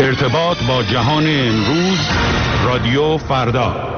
ارتباط با جهان امروز، رادیو فردا.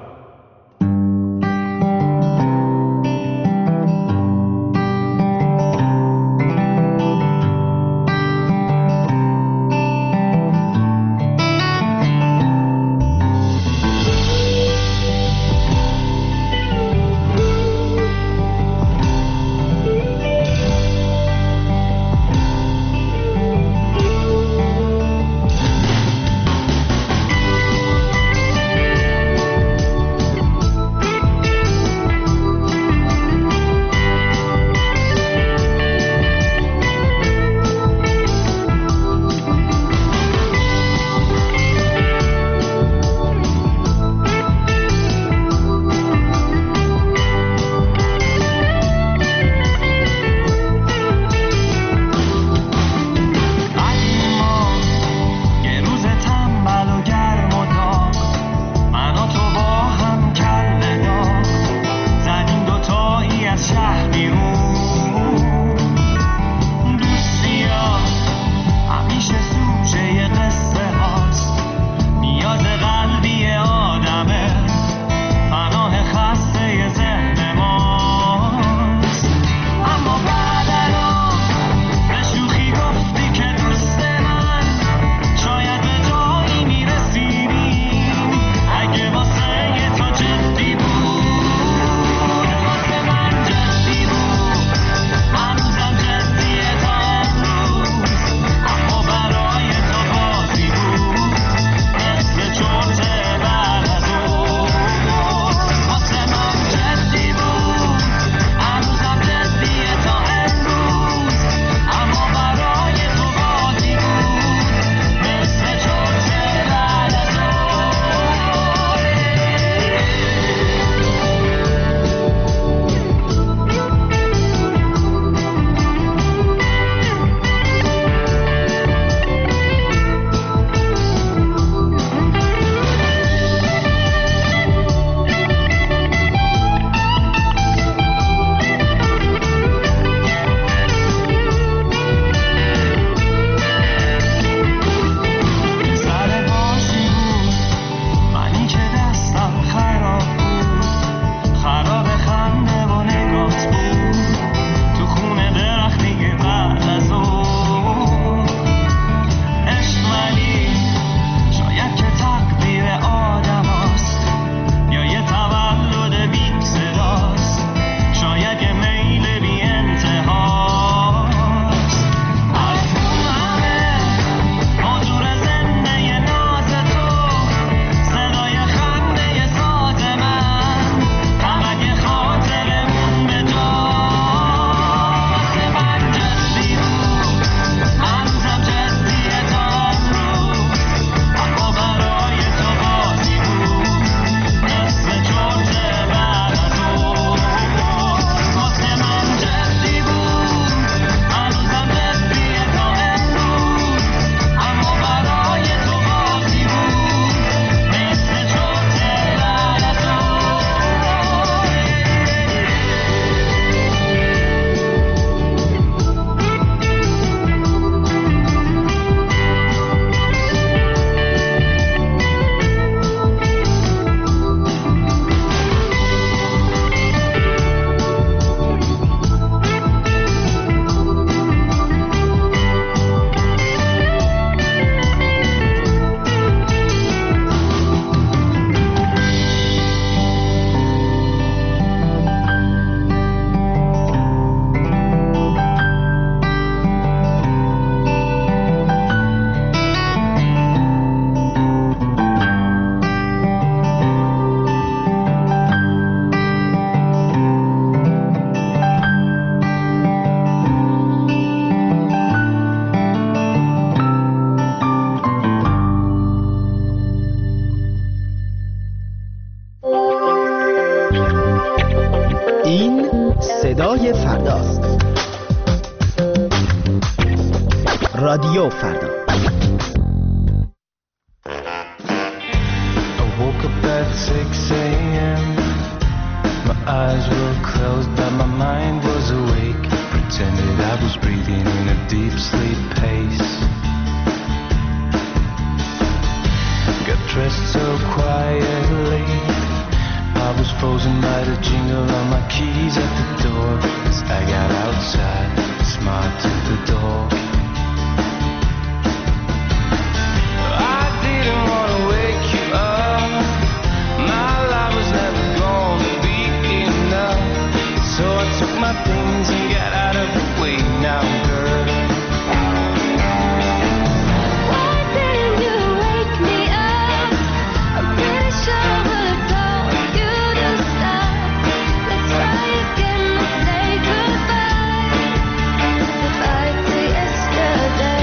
صدای فرداست. رادیو فردا. I woke up at 6 a.m. My eyes were closed but my mind was awake. Pretended I was breathing in a deep sleep pace. so quietly. I was frozen by the jingle of my keys at the door. As I got outside, smiled to the door. I didn't want to wake you up. My life was never gonna be enough. So I took my things and got out of the way now, girl. Why didn't you wake me up? I'm pretty sure I would've told you to stop. Let's try again and say goodbye. Goodbye to yesterday.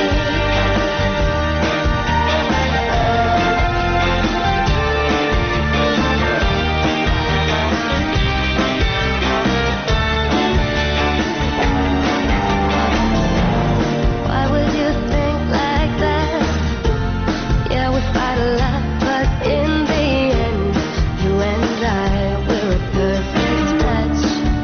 Why would you think like that? Yeah, we fight a lot, but in the end, you and I, we're a perfect match.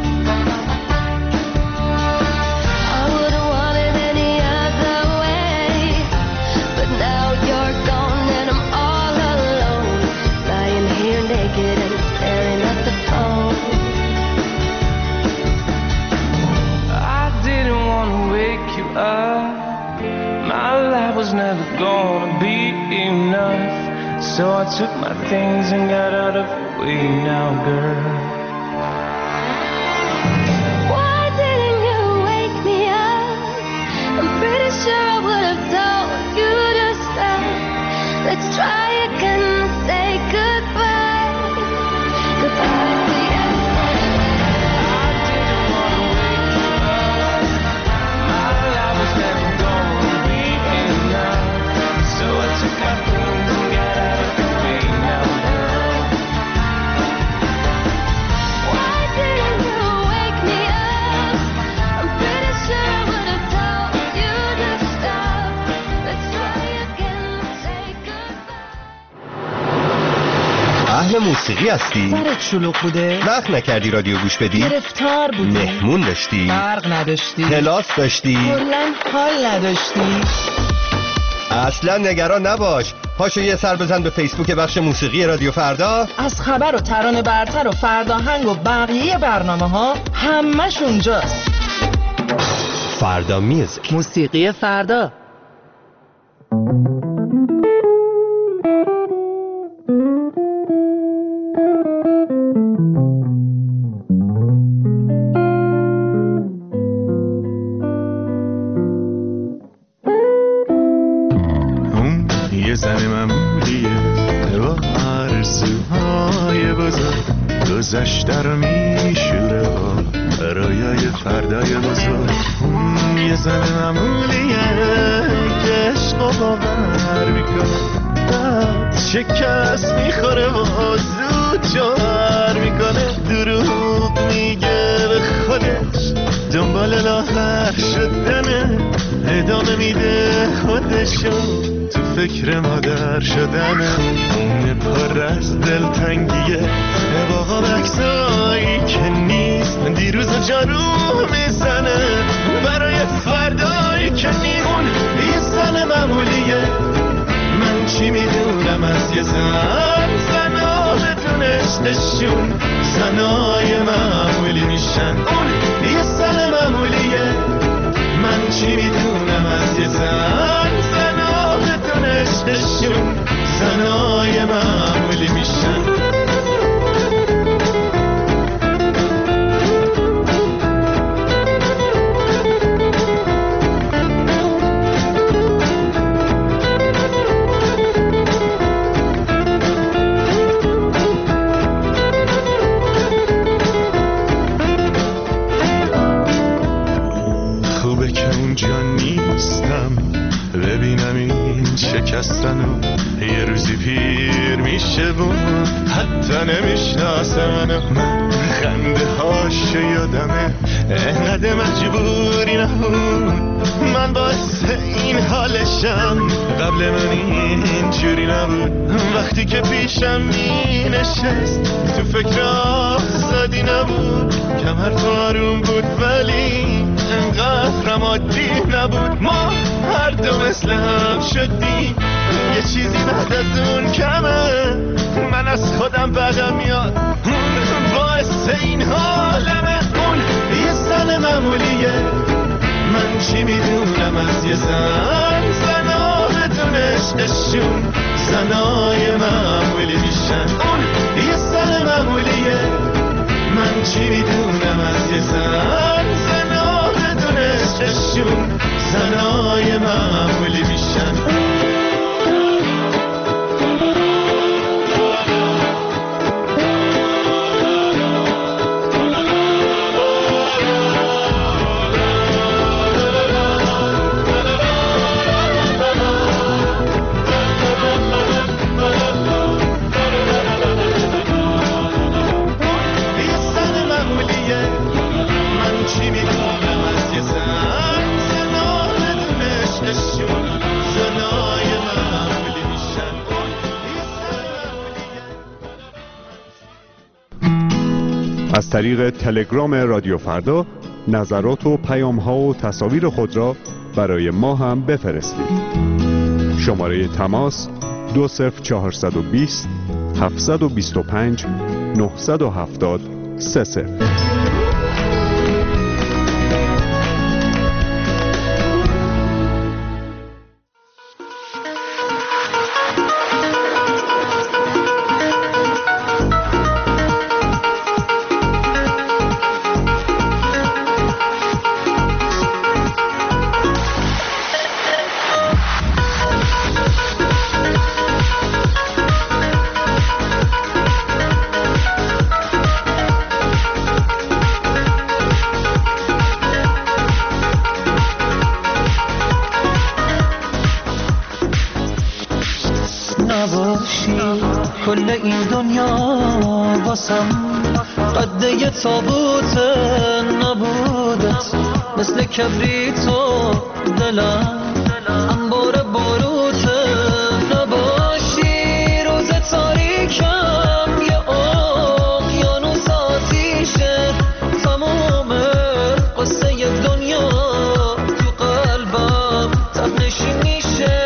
I wouldn't want it any other way, but now you're gone and I'm all alone, lying here naked and staring at the phone. I didn't want to wake you up. My life was never gonna be enough. So I took my things and got out of the way now, girl. Why didn't you wake me up? I'm pretty sure I would've told you to stop. Let's try again and say goodbye. Goodbye to yesterday. I didn't want to wake you up. My life was never gonna be enough. So I took my things and got out of the way now, girl. Why didn't you wake me up? I'm pretty sure I would've told you to stop. Let's try again and say goodbye. اهل موسیقی هستی؟ سرت شلوغ بوده؟ وقت نکردی رادیو گوش بدی؟ گرفتار بودی؟ مهمون داشتی؟ برق نداشتی؟ کلاس داشتی؟ کلاً حال نداشتی؟ اصلا نگران نباش. پاشو یه سر بزن به فیسبوک بخش موسیقی رادیو فردا. از خبر و ترانه برتر و فرداهنگ و بقیه برنامه ها همش اونجاست. فردا میوزیک. موسیقی فردا. اون یه زن معمولیه با آرزوهای بزرگ، گذشته رو میشوره با رایای فردای بزرگ. اون یه زن معمولیه که عشق و باور میکنه، بعد شکست میخوره و زود جوهر میکنه. دروغ میگه به خودش، دنبال لاغر شدنه، ادامه میده خودشو تو فکر مادر شدنه. اون پر از دلتنگیه با بکسایی که نیست، دیروز جارو میزنه برای فردایی که نیست. اون یه زن معمولیه، من چی میدونم از یه زن. زنا بدون عشقشون زنای معمولی میشن. اون یه زن معمولیه، من چی میدونم از یه زن. زنا بدون عشقشون زنای معمولی میشن. خوبه که اونجا نیستم، ببینم این شکستنو. یه روزی پیر میشه و حتی نمیشناسه منو. من خنده هاش یادمه، انقدر مجبوری نبود. من باعث این حالشم، قبل من اینجوری نبود. وقتی که پیشم می نشست تو فکر آزادی نبود. کمر تو آروم بود ولی انقدر عادی نبود. ما هر دو مثل هم شدیم، یه چیزی بعد از اون کمه. من از خودم بدم میاد، اون باعث این حالمه. اون یه زن معمولیه، من چی میدونم از یه زن. زنا بدون عشقشون زنای معمولی میشن. اون یه زن معمولیه، من چی میدونم از یه زن. زنا بدون عشقشون زنای معمولی میشن. از طریق تلگرام رادیو فردا نظرات و پیام‌ها و تصاویر خود را برای ما هم بفرستید. شماره تماس 20420 725 970 30. کل این دنیا واسم قد یه تابوت نبودت، مثل کبریت و دلم انبار باروت. نباشی روز تاریکم یه اقیانوس آتیشه. تمام قصه دنیا تو قلبم تبنشی میشه.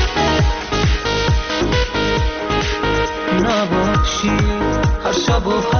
هر شب و